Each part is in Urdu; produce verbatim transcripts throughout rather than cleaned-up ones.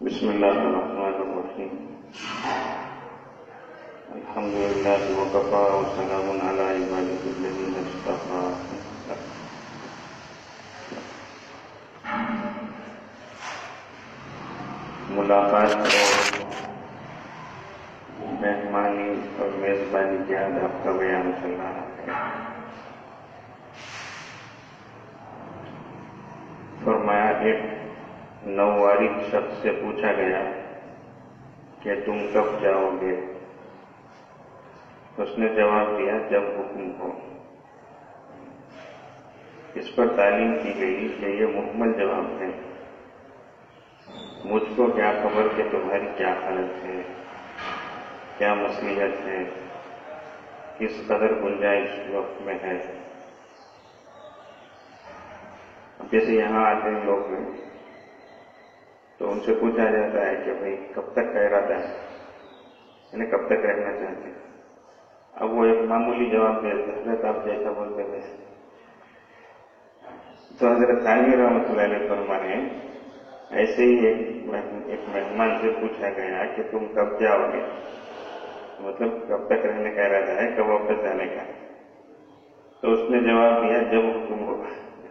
بسم اللہ الرحمن الرحیم الحمد للہ وکفی وسلام علی عبادہ الذین اصطفی. ملاقات اور مہمانی اور میزبانی کے آداب کا بیان چل رہا ہے. فرمایا ایک نووارد شخص سے پوچھا گیا کہ تم کب جاؤ گے؟ اس نے جواب دیا جب حکم ہو. اس پر تعلیم کی گئی کہ یہ محمل جواب ہے. مجھ کو کیا خبر کہ تمہاری کیا حالت ہے، کیا مصلحت ہے، کس قدر گنجائش وقت میں ہے. جیسے یہاں آتے ہیں لوگ ہیں تو ان سے پوچھا جاتا ہے کہ بھئی کب تک کا ارادہ ہے، یعنی کب تک رہنا چاہتے ہیں. اب وہ ایک معمولی جواب دیتے ہیں، حضرت آپ جیسا بولتے تھے. تو حضرت تھانوی رحمۃ اللہ علیہ فرما رہے ہیں ایسے ہی ایک ایک مہمان سے پوچھا گیا کہ تم کب جاؤ گے، مطلب کب تک رہنے کا ارادہ ہے، کب واپس جانے کا. تو اس نے جواب دیا جب حکم ہوگا.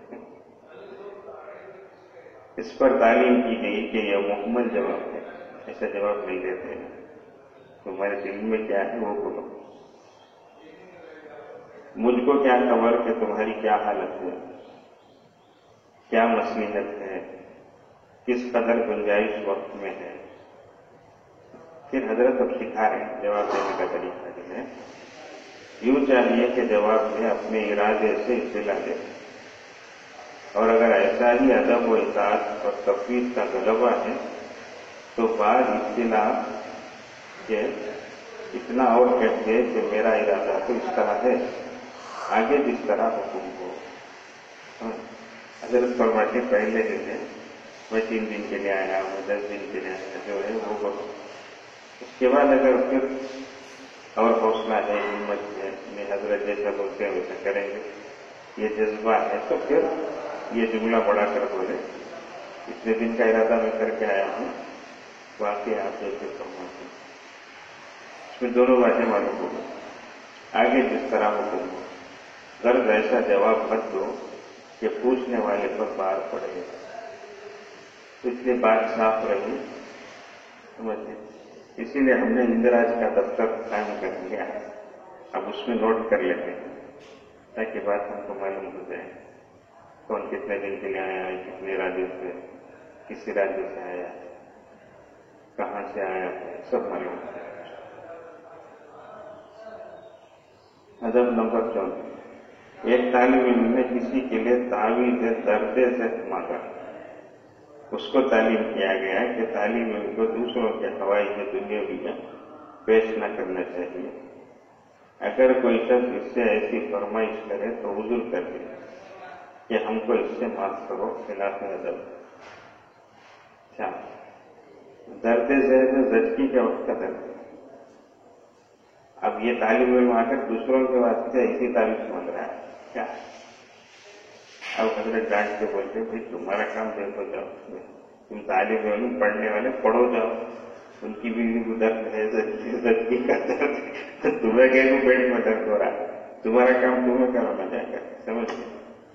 اس پر تعلیم کی گئی کہ یہ محمل جواب ہے، ایسا جواب نہیں دیتے. تمہارے دل میں کیا ہے وہ بولو. مجھ کو کیا خبر کہ تمہاری کیا حالت ہے، کیا مصلحت ہے، کس قدر گنجائش وقت میں ہے. پھر حضرت اب سکھا رہے ہیں جواب دینے کا طریقہ جو ہے. یوں چاہیے کہ جواب میں اپنے ارادے سے اطلاع دے، اور اگر ایسا ہی ادب و اطاعت اور تفویض کا غلبہ ہے تو بعد اطلاع کہ اتنا اور کہتے کہ میرا ارادہ تو اس طرح ہے، آگے جس طرح حکم ہو. حضرت فرماتے پہلے جو ہے میں تین دن کے لیے آیا ہوں، دس دن کے لیے آیا جو ہے وہ بولو. اس کے بعد اگر پھر اور حوصلہ ہے، ہمت ہے، میں حضرت جیسا بولتے ہیں ویسا کریں گے، یہ جذبہ ہے، تو پھر یہ جملہ بڑھا کر بولے اتنے دن کا ارادہ میں کر کے آیا ہوں، واقعی آپ جیسے فرماتے ہیں. اس میں دونوں باتیں معلوم ہو گئی. آگے جس طرح حکم ہو، غرض ایسا جواب مت دو کہ پوچھنے والے پر بار پڑے. اس لیے بات صاف رہی، سمجھے. اسی لیے ہم نے اندراج کا دفتر قائم کر دیا ہے. اب اس میں نوٹ کر لیتے ہیں تاکہ بات ہم کو معلوم ہو جائے کون کتنے دن کے لیے آیا ہے، کتنے ارادے سے، کس ارادے سے آیا ہے، کہاں سے آیا ہے، سب معلوم ہے. ادب نمبر چودہ. ایک طالب علم نے کسی کے لیے تعویذ دردے سے مانگا. اس کو تعلیم کیا گیا کہ طالب علم کو دوسروں کے حوائج دنیاوی میں پیش نہ کرنا چاہیے. اگر کوئی شخص اس سے ایسی فرمائش کرے تو عذر کر دے کہ ہم کو اس سے معاف کرو، خلاف ادب. اچھا، درد ذہن زچگی کے وقت کا درد. اب یہ طالب علم آ کر دوسروں کے واسطے ایسی تعریف مانگ رہا ہے کیا؟ اب حضرت ڈانٹ کے بولتے بھائی تمہارا کام دیکھو، جاؤ تم طالب علم پڑھنے والے پڑھو جاؤ. ان کی بیوی کو درد ہے، زچگی کا درد ہے، تمہیں کہ پیٹ میں درد ہو رہا ہے، تمہارا کام تمہیں کرانا جائے گا. سمجھ گئے؟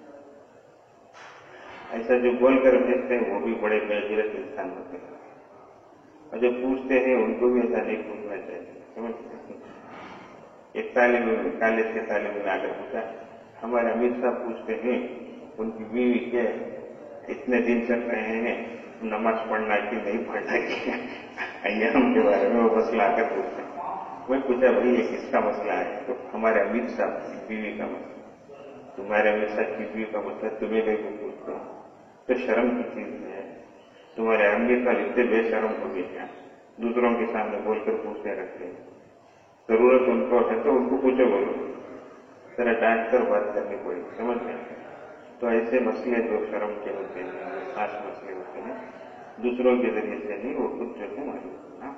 ایسا جو بول کر بھیجتے ہیں وہ بھی بڑے بےغیرت انسان ہوتے ہیں، اور جو پوچھتے ہیں ان کو بھی ایسا نہیں پوچھنا چاہیے. سمجھ گئے؟ ایک طالب علم کالج کے طالب علم آ کر پوچھا ہمارے امیر صاحب پوچھتے ہیں ان کی بیوی کے اتنے دن چل رہے ہیں نماز پڑھنا کہ نہیں پڑھنا کہ ایام کے بارے میں وہ مسئلہ آ کر پوچھتے ہیں. میں پوچھا بھائی یہ کس کا مسئلہ ہے؟ تو ہمارے امیر صاحب کی بیوی کا مسئلہ. تمہارے امیر صاحب کی بیوی کا مسئلہ تمہیں نہیں کو پوچھتے ہیں تو شرم کی چیز ہے. تمہارے امیر صاحب اتنے بے شرم ہو گئے کیا دوسروں کے سامنے بول کر پوچھتے رکھتے ہیں؟ ضرورت ان کو ہے تو ان کو پوچھو، بولو ذرا ڈانٹ کر بات کرنی پڑی. سمجھ گئے؟ تو ایسے مسئلے جو شرم کے ہوتے ہیں، جو خاص مسئلے ہوتے ہیں، دوسروں کے ذریعے سے نہیں، وہ خود جو ہے معلوم کرنا.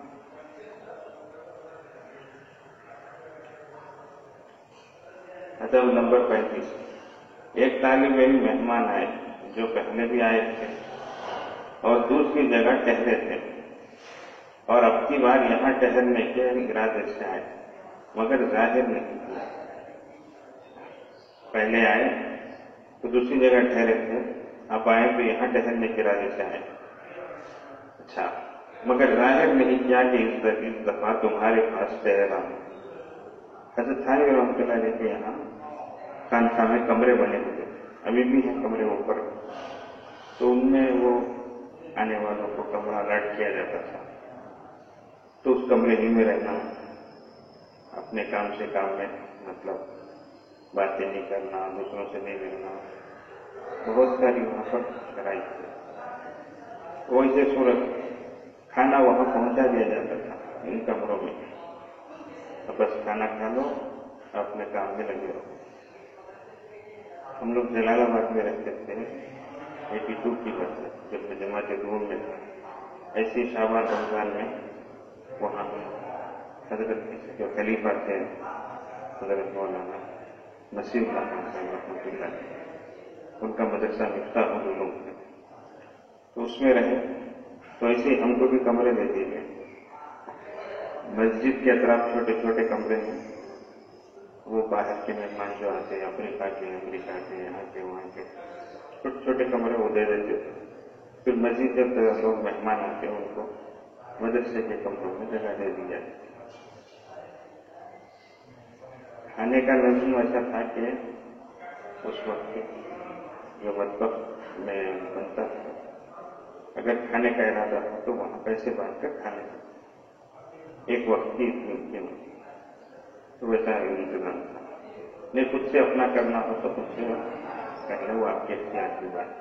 ادب نمبر پینتیس. ایک طالب علم مہمان آئے جو پہلے بھی آئے تھے اور دوسری جگہ ٹہرے تھے. اور اب کی بار یہاں ٹہرنے کے ارادے سے آئے مگر ظاہر نہیں کیا. پہلے آئے تو دوسری جگہ ٹھہرے تھے، اب آئے تو یہاں ٹہرنے کے ارادے سے آئے. اچھا، مگر ظاہر نہیں کیا کہ اس دفعہ تمہارے پاس ٹھہرا ہوں. حضرت تھانوی رحمۃ اللہ علیہ کے یہاں خانقاہ میں کمرے بنے ہوئے، ابھی بھی ہیں کمرے اوپر، تو ان میں وہ آنے والوں کو کمرہ الاٹ کیا جاتا تھا. تو اس کمرے ہی میں رہنا، اپنے کام سے کام میں، مطلب باتیں نہیں کرنا، دوسروں سے نہیں ملنا، بہت ساری وہاں پر شرائط تھی. ویسے صورت کھانا وہاں پہنچا دیا جاتا تھا ان کمروں میں، بس کھانا کھا لو، اپنے کام میں لگے رہو. ہم لوگ جلال آباد میں رہتے تھے ایٹی ٹو کی بات ہے، جب میں جماعت روم میں تھا. ایسی شعبان رمضان میں وہاں حضرت جو خلیفہ تھے حضرت مولانا نصیر اللہ خان صاحب رحمۃ اللہ، ان کا مدرسہ مفتاح العلوم ہے، تو اس میں رہے. تو ایسے ہی ہم کو بھی کمرے دے دیے گئے. مسجد کے اطراف چھوٹے چھوٹے کمرے ہیں، وہ باہر کے مہمان جو آتے ہیں افریقہ کے، امریکہ کے، یہاں کے وہاں کے، چھوٹے چھوٹے کمرے وہ دے دیتے تھے. پھر مسجد جب لوگ مہمان آتے ہیں ان کو مدرسے کے کمروں میں جگہ دے دی جاتی. کھانے کا نظم ایسا تھا کہ اس وقت جو مطبخ میں بنتا تھا، اگر کھانے کا ارادہ ہو تو وہاں پیسے بانٹ کر کھانے کا ایک وقت کی اتنی ہوتی، تو ویسا انتظام تھا. نہیں خود سے اپنا کرنا ہو تو خود سے کر لیں، وہ آپ کے اختیار کی بات.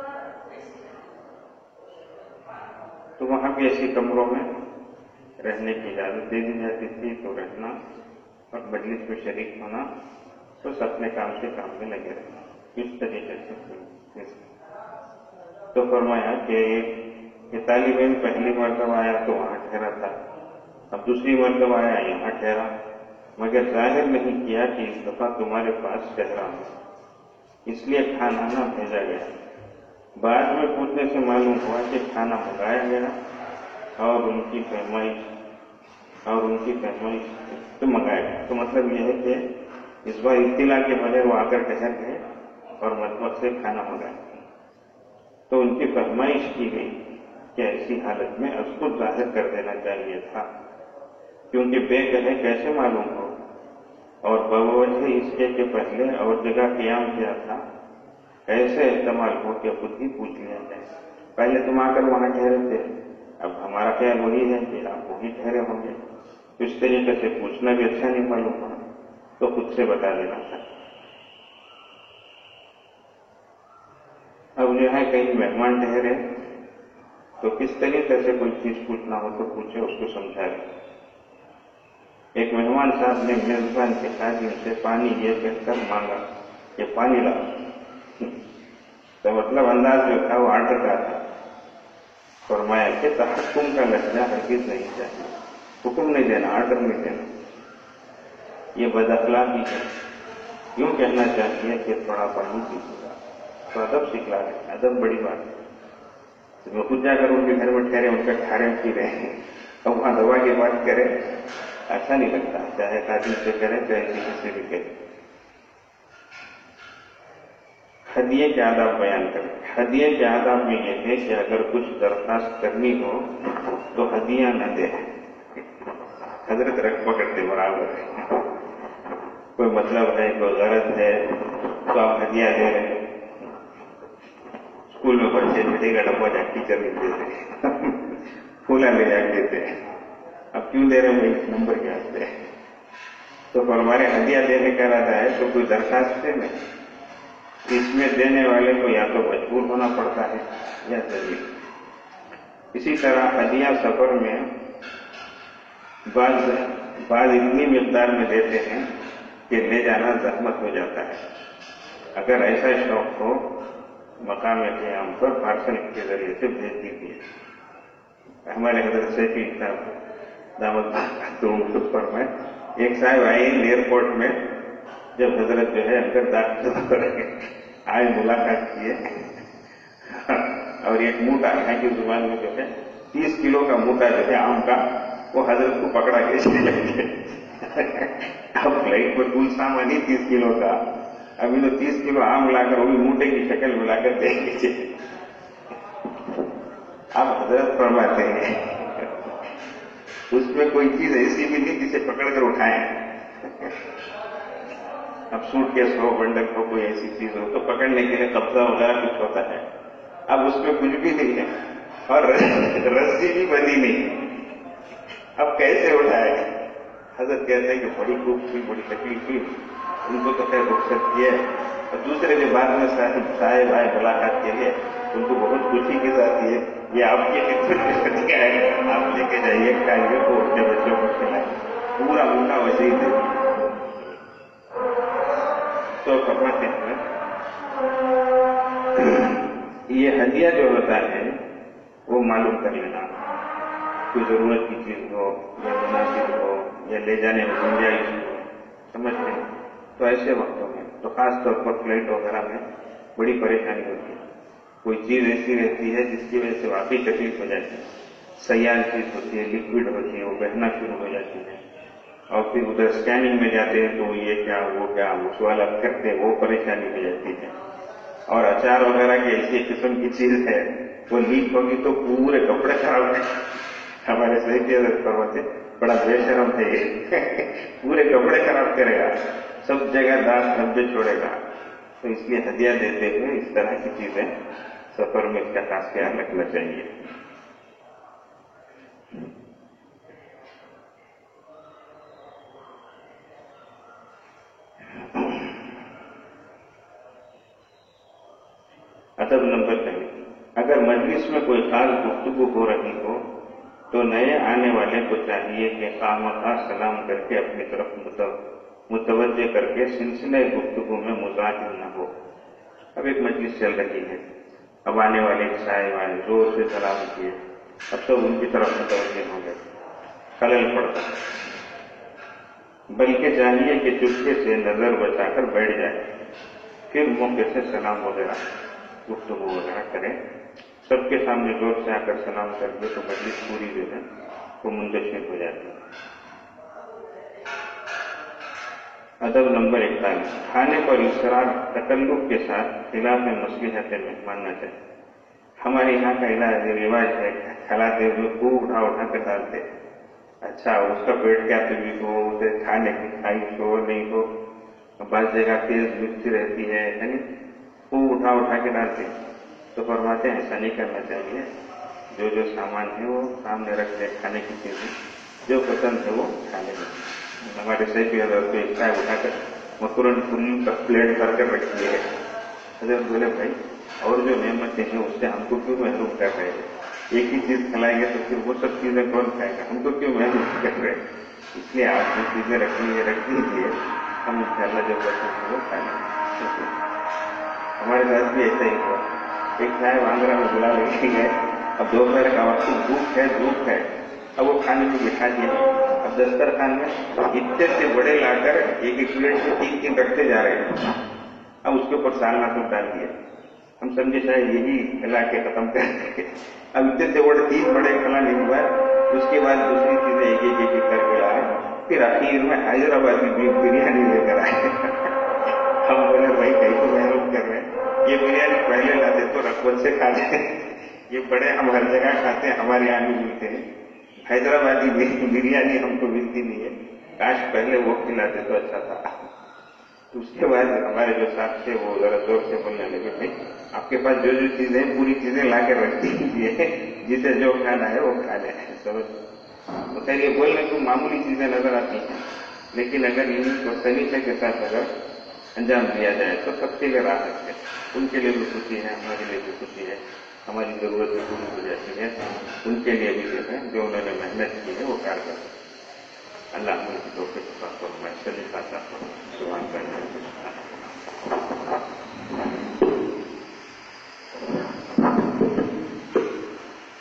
تو وہاں بھی ایسے کمروں میں رہنے کی اجازت دے دی جاتی تھی، تو رہنا اور مجلس میں شریک ہونا، بس اپنے کام سے کام میں لگے رہنا، اس طریقے سے. تو فرمایا کہ یہ طالب علم پہلی مرتبہ آیا تو وہاں ٹھہرا تھا، اب دوسری مرتبہ آیا یہاں ٹھہرا، مگر ظاہر نہیں کیا کہ اس دفعہ تمہارے پاس ٹھہرا ہوں، اس لیے کھانا نہ بھیجا گیا. بعد میں پوچھنے سے معلوم ہوا کہ کھانا منگایا گیا اور ان کی فرمائش اور ان کی فرمائش تو منگایا گیا. تو مطلب یہ ہے کہ اس بار اطلاع کے بغیر وہ آ کر ٹھہر گئے اور مطبخ سے کھانا منگایا. تو ان کی فرمائش کی گئی کہ ایسی حالت میں اس کو ظاہر کر دینا چاہیے تھا، کیونکہ بے کہے کیسے معلوم ہو، اور بوجہ اس کے کہ پہلے اور جگہ قیام کیا تھا، ایسے احتمال ہو کہ خود ہی پوچھ لیا جائے. پہلے تم آ کر وہاں ٹھہرے تھے، اب ہمارا خیال وہی ہے کہ آپ وہیں ٹھہرے ہوں گے. اس طریقے سے پوچھنا بھی اچھا نہیں معلوم ہوا، تو خود سے بتا دینا تھا. اب جو ہے کہیں مہمان ٹھہرے تو کس طریقے سے کوئی چیز پوچھنا ہو تو پوچھے، اس کو سمجھا دے. ایک مہمان صاحب نے میزبان کے خادم سے پانی یہ کہہ کر مانگا کہ پانی لاؤ، تو مطلب انداز جو تھا وہ آرڈر کا تھا. فرمایا کہ تحکم کا لہجہ ہرگز نہیں چاہیے، حکم نہیں دینا، آرڈر نہیں دینا، یہ بد اخلاقی ہے. یوں کہنا چاہیے کہ تھوڑا پانی پیجیے گا، تو ادب سکھلا رہے، ادب بڑی بات ہے. میں خود جا کر ان کے گھر میں ٹھہرے، ان کا کھارے پی رہے ہیں، اب وہاں دوا کی بات کرے اچھا نہیں لگتا، چاہے خادم سے کرے چاہے کسی سے بھی کرے. ہدیے کے آداب بیان کریں. ہدیے کے آداب میں یہ ہے کہ اگر کچھ درخواست کرنی ہو تو ہدیہ نہ دے. حضرت رکھ پکڑتے برابر ہے، کوئی مطلب ہے، کوئی غرض ہے تو آپ ہدیہ دے رہے ہیں. اسکول میں بچے بیٹے کا ڈبہ جا ٹیچر نہیں دیتے، پھولا لے جا دیتے ہیں، اب کیوں دے رہے ہیں؟ ایک نمبر کے آتے ہیں. تو ہمارے ہدیہ دینے کا ارادہ ہے تو کوئی درخواست ہے نہیں، اس میں دینے والے کو یا تو مجبور ہونا پڑتا ہے یا ضروری. اسی طرح ہدیہ سفر میں بعض بعض اتنی مقدار میں دیتے ہیں کہ لے جانا زحمت ہو جاتا ہے. اگر ایسا شوق ہو مقام قیام پر پارسل کے ذریعے سے بھیج دیجیے. ہمارے حضرت سے بھی دعوت خود پر میں ایک صاحب آئے ایئرپورٹ میں، جب حضرت جو ہے اندر داخل آئے ملاقات کیے، اور ایک موٹا یہاں کی زبان میں جو ہے تیس کلو کا موٹا جو ہے آم کا وہ حضرت کو پکڑا کے چلے لگے. اب فلائٹ پر کل سامان ہی تیس کلو کا, ابھی تو تیس کلو آم لا کر وہ بھی موٹے کی شکل میں لا کر دیں گے. اب حضرت فرماتے ہیں اس میں کوئی چیز ایسی بھی نہیں جسے پکڑ کر اٹھائیں. اب سوٹ کیس ہو, بنڈل ہو, کوئی ایسی چیز ہو تو پکڑنے کے لیے قبضہ وغیرہ کچھ ہوتا ہے. اب اس میں کچھ بھی نہیں ہے اور رسی بھی بندی نہیں, اب کیسے اٹھائے؟ حضرت کہتے ہیں کہ بڑی خوب ہوئی, بڑی تکلیف ہوئی, ان کو تو خیر رخصت کی ہے. اور دوسرے جو بعد میں صاحب آئے ملاقات کے لیے ان کو بہت خوشی کی جاتی ہے, یہ آپ کی خدمت کیا ہے, آپ لے کے جائیے کھائیے کو اپنے بچوں کو کھلائیں, پورا موٹا ویسے ہی دے. تو فرماتے ہیں یہ ہدیہ جو ہوتا ہے وہ معلوم کر لینا, کوئی ضرورت کی چیز ہو یا مناسب ہو یا لے جانے میں گنجائش ہو, سمجھتے ہیں. تو ایسے وقتوں میں تو خاص طور پر فلائٹ وغیرہ میں بڑی پریشانی ہوتی ہے. کوئی چیز ایسی رہتی ہے جس کی وجہ سے واقعی تکلیف ہو جاتی ہے, سیال چیز ہوتی ہے, لکوڈ ہوتی ہے, وہ بہنا شروع ہو جاتی ہے, اور پھر ادھر اسکیننگ میں جاتے ہیں تو یہ کیا وہ کیا وہ سوالات کرتے ہیں, وہ پریشانی ہو جاتی ہے. اور اچار وغیرہ کی ایسی قسم کی چیز ہے وہ لیک ہوگی تو پورے کپڑے خراب ہو. ہمارے صحیح کی حضرت فرماتے بڑا بے شرم ہے یہ, پورے کپڑے خراب کرے گا, سب جگہ داغ دھبے چھوڑے گا. تو اس لیے ہدیہ دیتے ہوئے اس طرح کی چیزیں سفر میں اس کا خاص خیال رکھنا چاہیے. ادب نمبر تین, اگر مجلس میں کوئی خاص گفتگو ہو رہی ہو تو نئے آنے والے کو چاہیے کہ خامخواہ سلام کر کے اپنی طرف متوجہ کر کے سلسلہ گفتگو میں مزاحم نہ ہو. اب ایک مجلس چل رہی ہے, اب آنے والے صاحب آئے, زور سے سلام کیے, اب تو ان کی طرف متوجہ ہو گئے, خلل پڑتا. بلکہ چاہیے کہ چپکے سے نظر بچا کر بیٹھ جائے, پھر موقع سے سلام وغیرہ گفتگو وغیرہ کریں. سب کے سامنے زور سے آ کر سلام کر دے تو مجلس پوری جو ہے وہ منتشر ہو جاتی ہے. ادب نمبر اکتالیس, کھانے پر اصرار تکلف کے ساتھ خلاف مصلحت مہمان نہ چاہیے. ہمارے یہاں کا علاج رواج ہے, کھلاتے ہوئے خوب اٹھا اٹھا کر ڈالتے. اچھا اس کا پیٹ کیا بھی ہو, اسے کھانے کی خواہش ہو نہیں ہو, بعض جگہ تیز مچی رہتی ہے, یعنی خوب اٹھا اٹھا کے ڈالتے. تو فرماتے ہیں ایسا نہیں کرنا چاہیے, جو جو سامان ہے وہ سامنے رکھ دے, کھانے کی چیزیں جو پسند ہے وہ کھانے میں. ہمارے صحیح کی حضرت کو ایک چائے اٹھا کر مکرن پھول کا پلیٹ کر کر رکھی ہے. حضرت بولے بھائی اور جو نعمتیں ہیں اس سے ہم کو کیوں محروم کر رہے ہیں, ایک ہی چیز کھلائیں گے تو پھر وہ سب چیزیں کون کھائے گا, ہم کو کیوں محروم کر رہے ہیں. اس لیے آپ جو چیزیں رکھنی ہے رکھ دیجیے, ہم ان شاء اللہ جو پسند ہے وہ کھا لیں گے. ہمارے ساتھ بھی ایسا ہی ہوا, ایک صاحب آندھرا میں بلا لے گئے, اب دوپہر کا وقت دھوپ ہے دھوپ ہے, اب وہ کھانے کو بٹھا دیا. اب دسترخوان میں اتنے سے بڑے لا کر ایک ایک پلیٹ سے تین تین رکھتے جا رہے ہیں. اب اس کے اوپر سالنا تو ڈال دیا, ہم سمجھے شاید یہی کھلا کے ختم کر دیں. اب اتنے سے بڑے تین بڑے کھلا نہیں ہوا, اس کے بعد دوسری چیزیں ایک ایک ایک کر کے لائے, پھر آخر میں حیدرآبادی بیف بریانی لے کر آئے. ہم بولے بھائی کہیں تو محروم کر رہے ہیں, یہ بریانی پہلے لاتے تو رقبت سے کھا لیں, یہ بڑے ہم ہر جگہ کھاتے ہیں, ہمارے یہاں بھی ملتے ہیں. حیدرآبادی بریانی ہم کو ملتی نہیں ہے, کاش پہلے وہ کھلاتے تو اچھا تھا. تو اس کے بعد ہمارے جو ساتھ تھے وہ ذرا زور سے بولنے لگے, بھائی آپ کے پاس جو جو چیزیں ہیں پوری چیزیں لا کر رکھ دیجیے, جسے جو کھانا ہے وہ کھا لیں. سمجھ تو خیر یہ بولنے کو معمولی چیزیں نظر آتی ہیں, لیکن اگر انہیں کو سلیقے کے ساتھ اگر انجام دیا جائے تو سب کے لیے راحت ہے, ان کے لیے بھی خوشی ہے, ہمارے لیے بھی خوشی ہے, ہماری ضرورتیں پوری ہو جاتی ہیں, ان کے لیے بھی جو ہے جو انہوں نے محنت کی ہے وہ کارگر ہے. اللہ ان کی توفیق عطا فرمائے. سلیقہ عطا فرمائے. سبحان اللہ.